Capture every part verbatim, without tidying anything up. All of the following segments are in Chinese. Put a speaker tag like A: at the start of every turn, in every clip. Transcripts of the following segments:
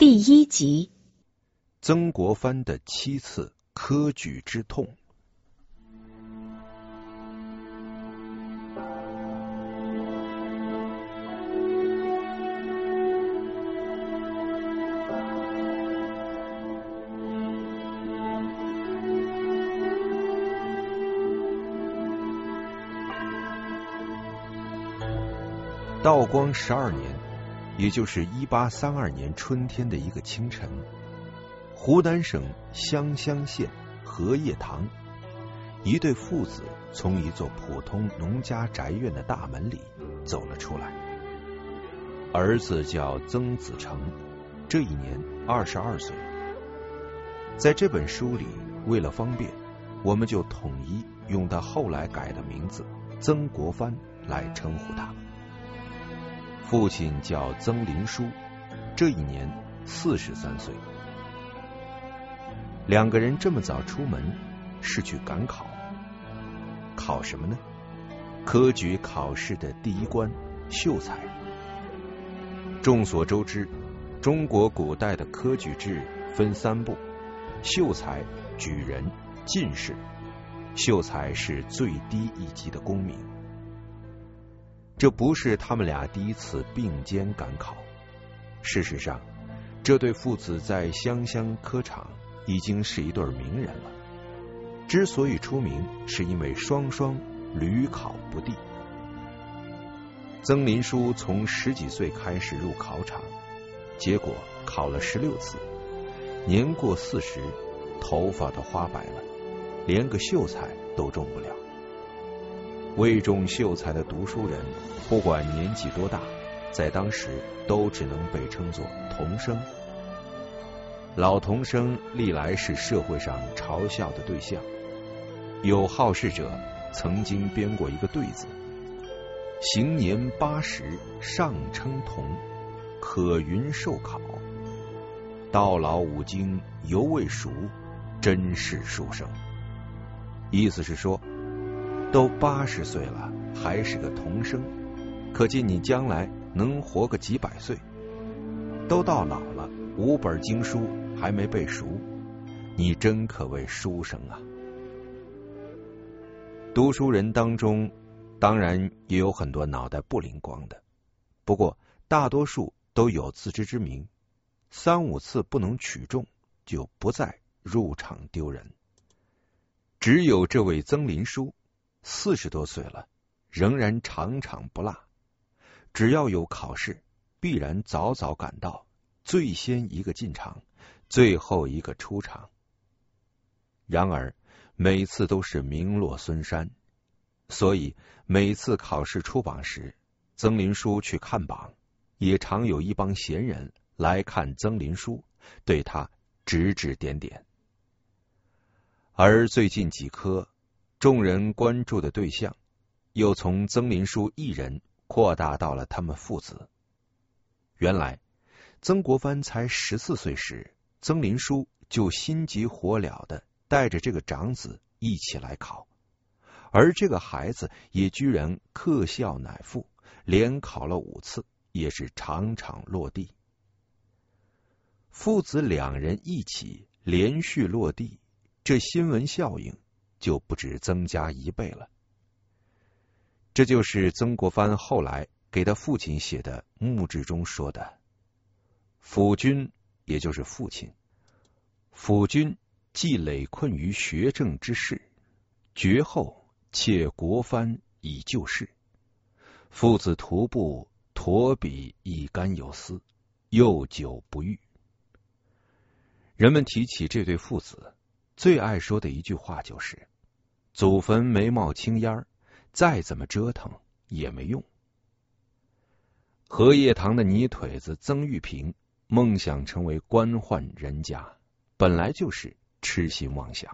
A: 第一集，
B: 曾国藩的七次科举之痛。道光十二年，也就是一八三二年春天的一个清晨，湖南省湘乡县荷叶塘，一对父子从一座普通农家宅院的大门里走了出来。儿子叫曾子成，这一年二十二岁。在这本书里，为了方便，我们就统一用他后来改的名字曾国藩来称呼他。父亲叫曾林书，这一年四十三岁。两个人这么早出门，是去赶考。考什么呢？科举考试的第一关，秀才。众所周知，中国古代的科举制分三步：秀才、举人、进士。秀才是最低一级的功名。这不是他们俩第一次并肩赶考。事实上，这对父子在湘乡科场已经是一对名人了。之所以出名，是因为双双屡考不第。曾林书从十几岁开始入考场，结果考了十六次，年过四十，头发都花白了，连个秀才都中不了。未中秀才的读书人，不管年纪多大，在当时都只能被称作童生。老童生历来是社会上嘲笑的对象。有好事者曾经编过一个对子：行年八十尚称童，可云受考；到老五经犹未熟，真是书生。意思是说，都八十岁了，还是个童生，可见你将来能活个几百岁。都到老了，五本经书还没背熟，你真可谓书生啊！读书人当中，当然也有很多脑袋不灵光的，不过大多数都有自知之明，三五次不能取中，就不再入场丢人。只有这位曾林书，四十多岁了，仍然场场不落。只要有考试，必然早早赶到，最先一个进场，最后一个出场。然而每次都是名落孙山，所以每次考试出榜时，曾林书去看榜，也常有一帮闲人来看曾林书，对他指指点点。而最近几科众人关注的对象，又从曾林书一人扩大到了他们父子。原来曾国藩才十四岁时，曾林书就心急火燎的带着这个长子一起来考，而这个孩子也居然克孝乃父，连考了五次，也是场场落第。父子两人一起连续落第，这新闻效应就不止增加一倍了。这就是曾国藩后来给他父亲写的墓志中说的：辅君，也就是父亲，辅君既累困于学政之事，绝后窃国藩以救世。父子徒步，驼笔亦甘有司，又久不遇。人们提起这对父子，最爱说的一句话就是：祖坟没冒青烟，再怎么折腾也没用。荷叶塘的泥腿子曾玉平梦想成为官宦人家，本来就是痴心妄想。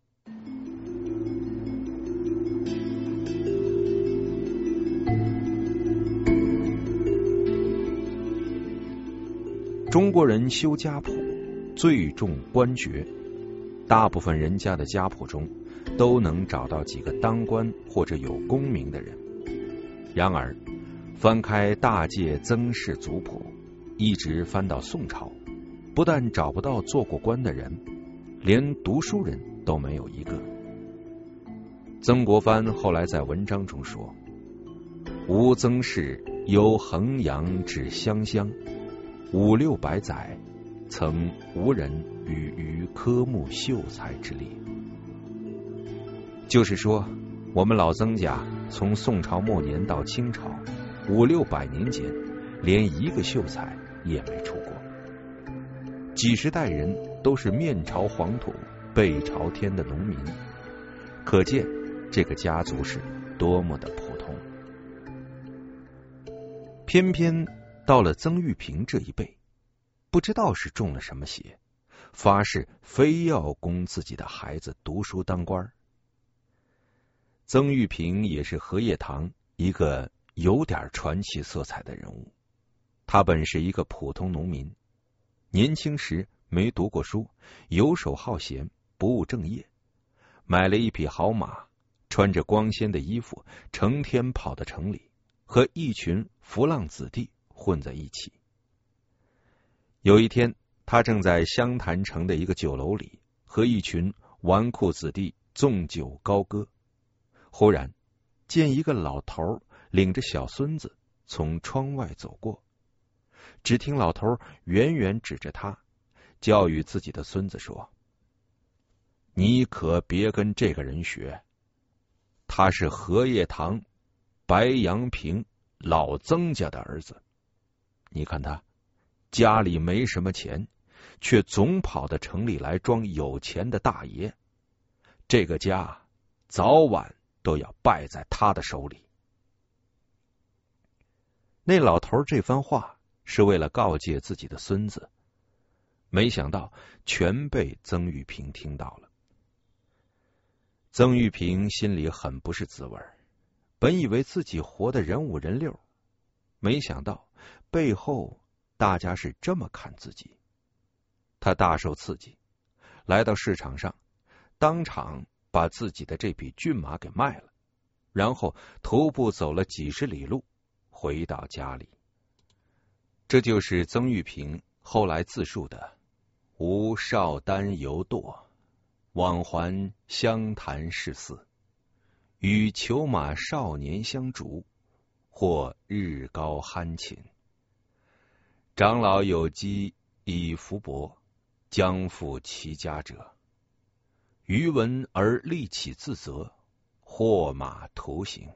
B: 中国人修家谱最重官爵，大部分人家的家谱中都能找到几个当官或者有功名的人。然而翻开大介曾氏族谱，一直翻到宋朝， 不但找不到做过官的人，连读书人都没有一个。曾国藩后来在文章中说：“吾曾氏由衡阳至湘乡，五六百载，曾无人与于科目秀才之列。”就是说，我们老曾家从宋朝末年到清朝五六百年间，连一个秀才也没出过，几十代人都是面朝黄土背朝天的农民，可见这个家族是多么的普通。偏偏到了曾玉平这一辈，不知道是中了什么邪，发誓非要供自己的孩子读书当官。曾玉平也是荷叶堂一个有点传奇色彩的人物。他本是一个普通农民，年轻时没读过书，游手好闲，不务正业，买了一匹好马，穿着光鲜的衣服，成天跑到城里，和一群浮浪子弟混在一起。有一天，他正在湘潭城的一个酒楼里，和一群纨绔子弟纵酒高歌，忽然见一个老头领着小孙子从窗外走过，只听老头远远指着他，教育自己的孙子说：“你可别跟这个人学，他是荷叶堂白杨平老曾家的儿子。你看他家里没什么钱，却总跑到城里来装有钱的大爷，这个家早晚都要败在他的手里。”那老头这番话是为了告诫自己的孙子，没想到全被曾玉平听到了。曾玉平心里很不是滋味，本以为自己活得人五人六，没想到背后大家是这么看自己。他大受刺激，来到市场上，当场把自己的这匹骏马给卖了，然后徒步走了几十里路，回到家里。这就是曾玉平后来自述的：“吾少丹游堕，往还湘潭市寺，与裘马少年相逐，或日高酣寝。长老有机以福薄，将负其家者，余闻而立起自责，获马徒行。”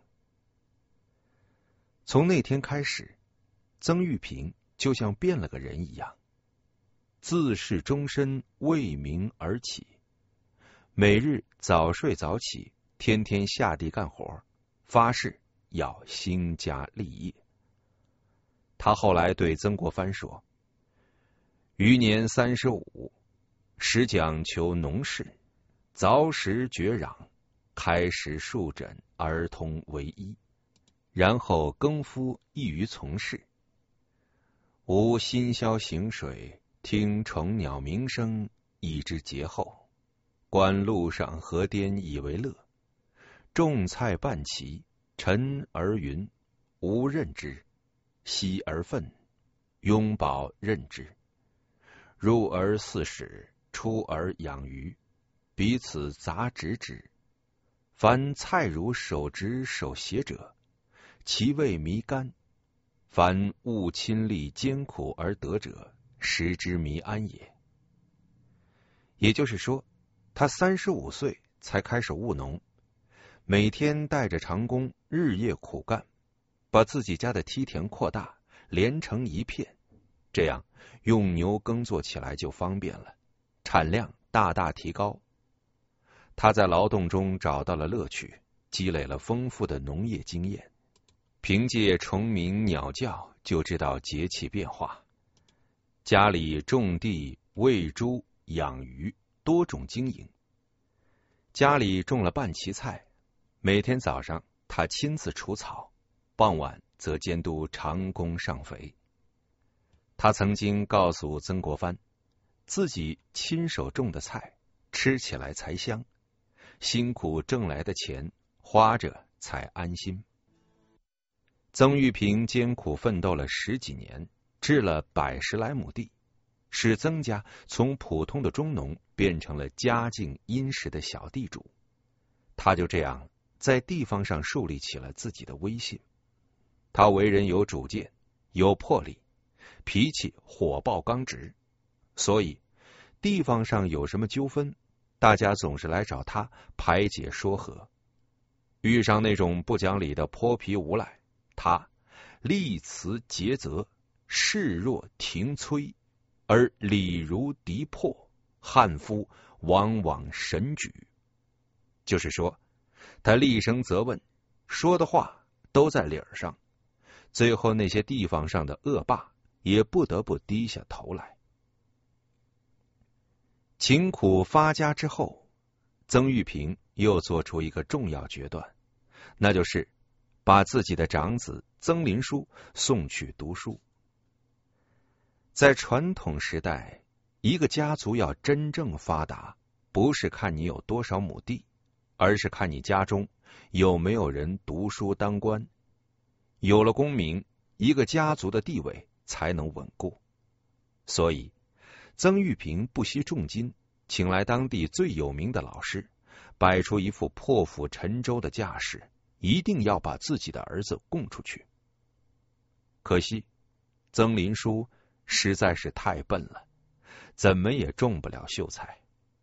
B: 从那天开始，曾玉平就像变了个人一样，自是终身为民而起，每日早睡早起，天天下地干活，发誓要兴家立业。他后来对曾国藩说：“余年三十五，时讲求农事，凿石掘壤，开石树枕，儿童为一，然后耕夫易于从事。吾心消行水，听虫鸟鸣声，以之节后，观路上河颠以为乐。种菜半畦，晨而云，吾任之；夕而愤，拥抱任之。入而饲使，出而养鱼，彼此杂植之。凡菜如手直手斜者，其味糜甘；凡物亲力艰苦而得者，食之糜安也。”也就是说，他三十五岁才开始务农，每天带着长工日夜苦干，把自己家的梯田扩大，连成一片，这样用牛耕作起来就方便了，产量大大提高。他在劳动中找到了乐趣，积累了丰富的农业经验，凭借虫鸣鸟叫就知道节气变化。家里种地、喂猪、养鱼，多种经营。家里种了半畦菜，每天早上他亲自除草，傍晚则监督长工上肥。他曾经告诉曾国藩，自己亲手种的菜吃起来才香，辛苦挣来的钱花着才安心。曾玉平艰苦奋斗了十几年，治了百十来亩地， 使曾家从普通的中农变成了家境殷实的小地主。他就这样在地方上树立起了自己的威信。他为人有主见，有魄力，脾气火爆刚直，所以地方上有什么纠纷，大家总是来找他排解说和。遇上那种不讲理的泼皮无赖，他立辞竭责，示弱停催，而理如敌破，汉夫往往神举。就是说，他厉声责问，说的话都在理儿上，最后那些地方上的恶霸也不得不低下头来。勤苦发家之后，曾玉平又做出一个重要决断，那就是把自己的长子曾林书送去读书。在传统时代，一个家族要真正发达，不是看你有多少亩地，而是看你家中有没有人读书当官。有了功名，一个家族的地位才能稳固。所以曾玉平不惜重金请来当地最有名的老师，摆出一副破釜沉舟的架势，一定要把自己的儿子供出去。可惜曾林书实在是太笨了，怎么也中不了秀才。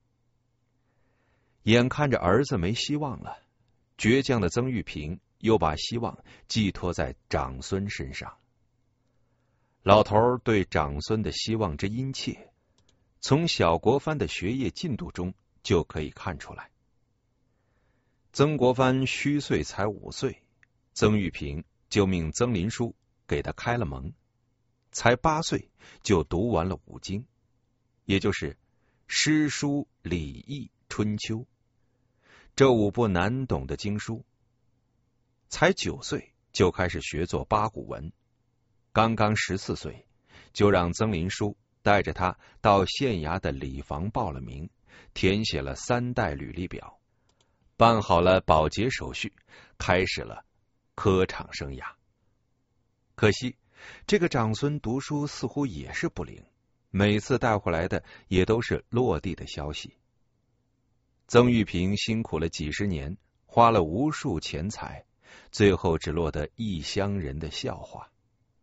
B: 眼看着儿子没希望了，倔强的曾玉平又把希望寄托在长孙身上。老头对长孙的希望之殷切，从小国藩的学业进度中就可以看出来。曾国藩虚岁才五岁，曾玉平就命曾林书给他开了蒙，才八岁就读完了五经，也就是诗书礼义春秋这五部难懂的经书。才九岁就开始学做八股文，刚刚十四岁就让曾林书带着他到县衙的礼房报了名，填写了三代履历表，办好了保洁手续，开始了科场生涯。可惜这个长孙读书似乎也是不灵，每次带回来的也都是落地的消息。曾玉平辛苦了几十年，花了无数钱财，最后只落得异乡人的笑话。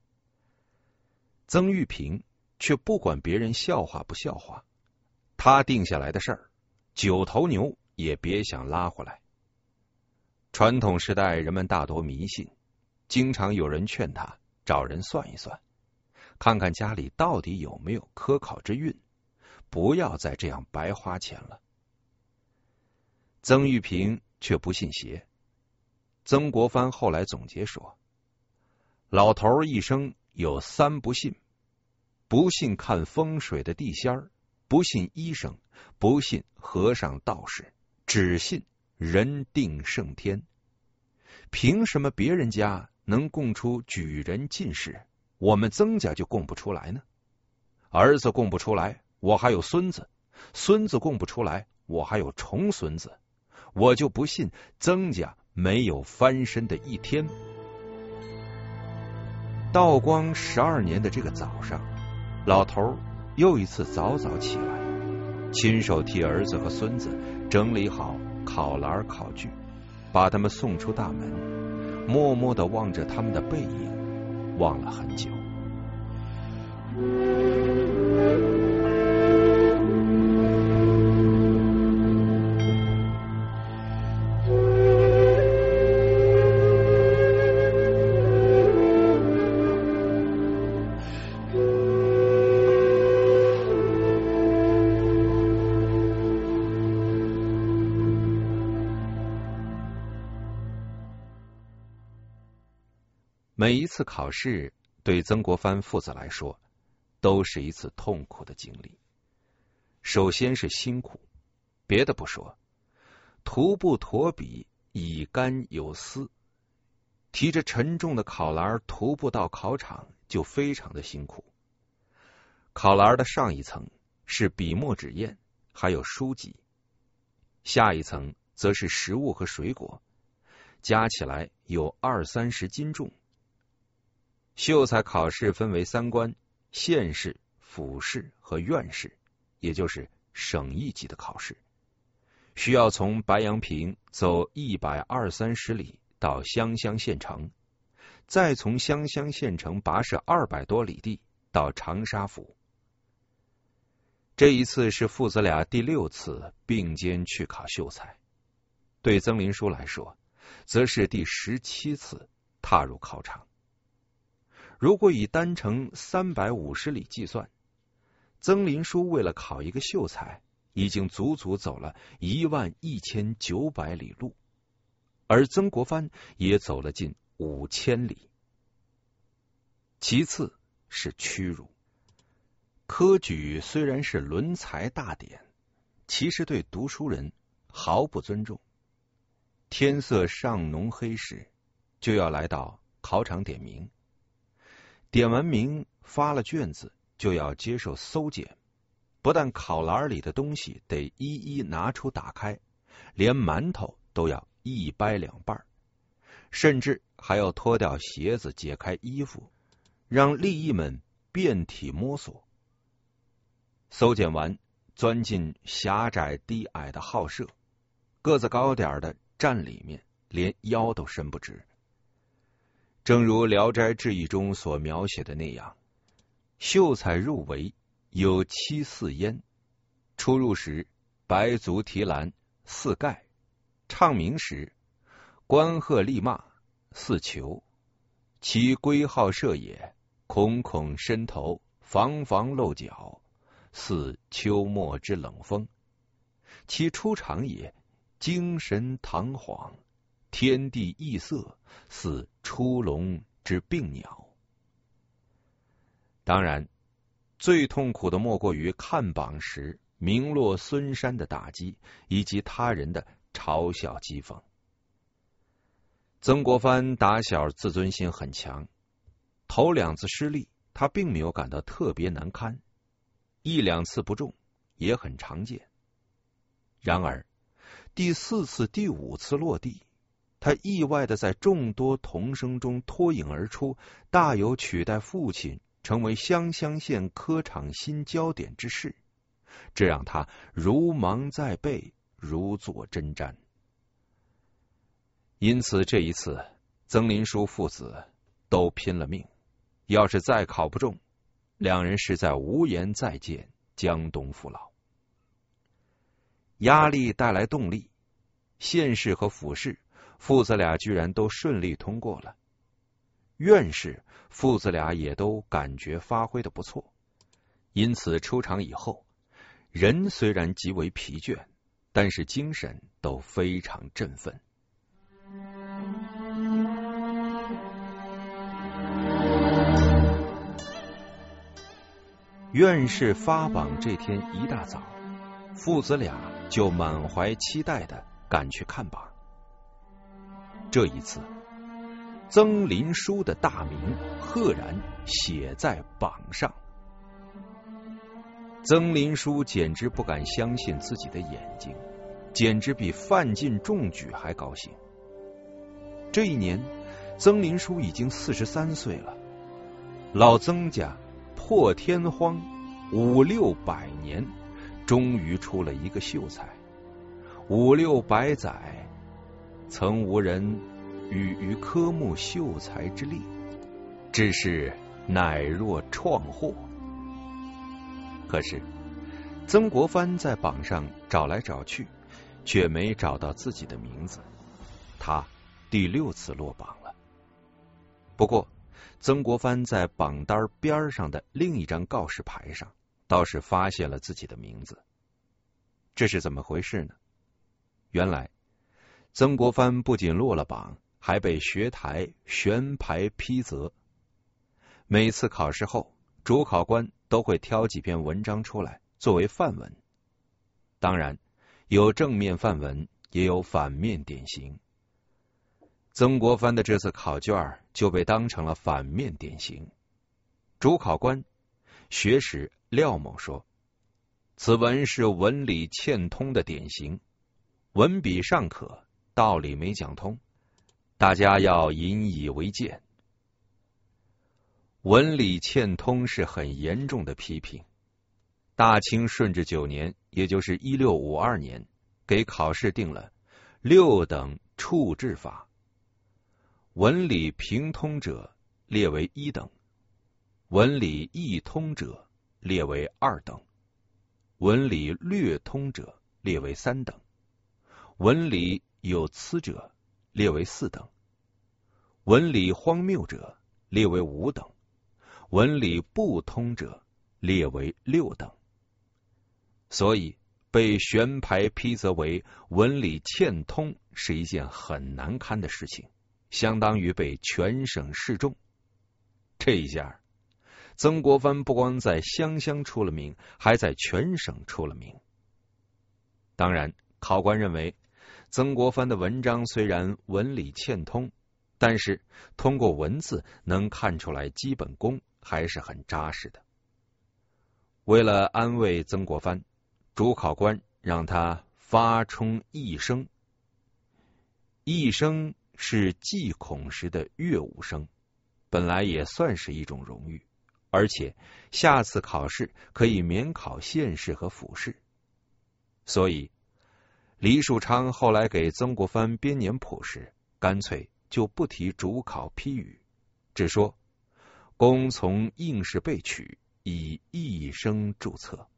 B: 曾玉平却不管别人笑话不笑话，他定下来的事儿，九头牛也别想拉回来。传统时代人们大多迷信，经常有人劝他找人算一算，看看家里到底有没有科考之运，不要再这样白花钱了。曾玉平却不信邪。曾国藩后来总结说，老头一生有三不信：不信看风水的地仙儿，不信医生，不信和尚道士，只信人定胜天。凭什么别人家能供出举人进士，我们曾家就供不出来呢？儿子供不出来，我还有孙子；孙子供不出来，我还有重孙子。我就不信曾家没有翻身的一天。道光十二年的这个早上，老头又一次早早起来，亲手替儿子和孙子整理好考篮考具，把他们送出大门，默默地望着他们的背影，望了很久。每一次考试对曾国藩父子来说都是一次痛苦的经历。首先是辛苦，别的不说，徒步驮笔，以竿有丝，提着沉重的考篮徒步到考场就非常的辛苦。考篮的上一层是笔墨纸砚还有书籍，下一层则是食物和水果，加起来有二三十斤重。秀才考试分为三关：县试、 府试和院试，也就是省一级的考试，需要从白杨坪走一百二三十里到湘乡县城，再从湘乡县城跋涉二百多里地到长沙府。这一次是父子俩第六次并肩去考秀才，对曾林书来说，则是第十七次踏入考场。如果以单程三百五十里计算，曾林书为了考一个秀才，已经足足走了一万一千九百里路，而曾国藩也走了近五千里。其次是屈辱。科举虽然是伦才大典，其实对读书人毫不尊重。天色尚浓黑时，就要来到考场点名，点完名发了卷子，就要接受搜检。不但考篮里的东西得一一拿出打开，连馒头都要一掰两半，甚至还要脱掉鞋子，解开衣服，让吏役们遍体摸索。搜检完，钻进狭窄低矮的号舍，个子高点的站里面，连腰都伸不直。正如《聊斋志异》中所描写的那样，秀才入围有七四烟，出入时白足提篮四盖，唱名时关鹤立骂四球，其归号舍也，孔孔伸头，防防露脚，似秋末之冷风；其出场也，精神堂皇，天地异色，似出笼之病鸟。当然，最痛苦的莫过于看榜时名落孙山的打击，以及他人的嘲笑讥讽。曾国藩打小自尊心很强，头两次失利，他并没有感到特别难堪，一两次不中也很常见。然而第四次、第五次落地，他意外的在众多童生中脱颖而出，大有取代父亲成为湘乡县科场新焦点之势，这让他如芒在背，如坐针毡。因此这一次曾林书父子都拼了命，要是再考不中，两人实在无颜再见江东父老。压力带来动力，县试和府试父子俩居然都顺利通过了，院试父子俩也都感觉发挥的不错，因此出场以后，人虽然极为疲倦，但是精神都非常振奋。院试发榜这天一大早，父子俩就满怀期待的赶去看榜。这一次曾林书的大名赫然写在榜上，曾林书简直不敢相信自己的眼睛，简直比范进中举还高兴。这一年曾林书已经四十三岁了，老曾家破天荒五六百年，终于出了一个秀才。五六百载，曾无人与于科目秀才之力，只是乃若创获。可是曾国藩在榜上找来找去，却没找到自己的名字，他第六次落榜了。不过曾国藩在榜单边上的另一张告示牌上倒是发现了自己的名字。这是怎么回事呢？原来曾国藩不仅落了榜，还被学台悬牌批责。每次考试后，主考官都会挑几篇文章出来作为范文，当然有正面范文，也有反面典型。曾国藩的这次考卷就被当成了反面典型。主考官学史廖某说，此文是文理欠通的典型，文笔尚可，道理没讲通，大家要引以为鉴。 文理欠通是很严重的批评。大清顺治九年，也就是一六五二年，给考试定了六等处置法，文理平通者列为一等，文理易通者列为二等，文理略通者列为三等，文理有疵者列为四等，文理荒谬者列为五等，文理不通者列为六等。所以被悬牌批责为文理欠通是一件很难堪的事情，相当于被全省示众。这一下，曾国藩不光在湘乡出了名，还在全省出了名。当然，考官认为曾国藩的文章虽然文理欠通，但是通过文字能看出来基本功还是很扎实的。为了安慰曾国藩，主考官让他发充一声，一声是祭孔时的乐舞声，本来也算是一种荣誉，而且下次考试可以免考县试和府试。所以李树昌后来给曾国藩编年谱时，干脆就不提主考批语，只说公从应试备取，以一声注册。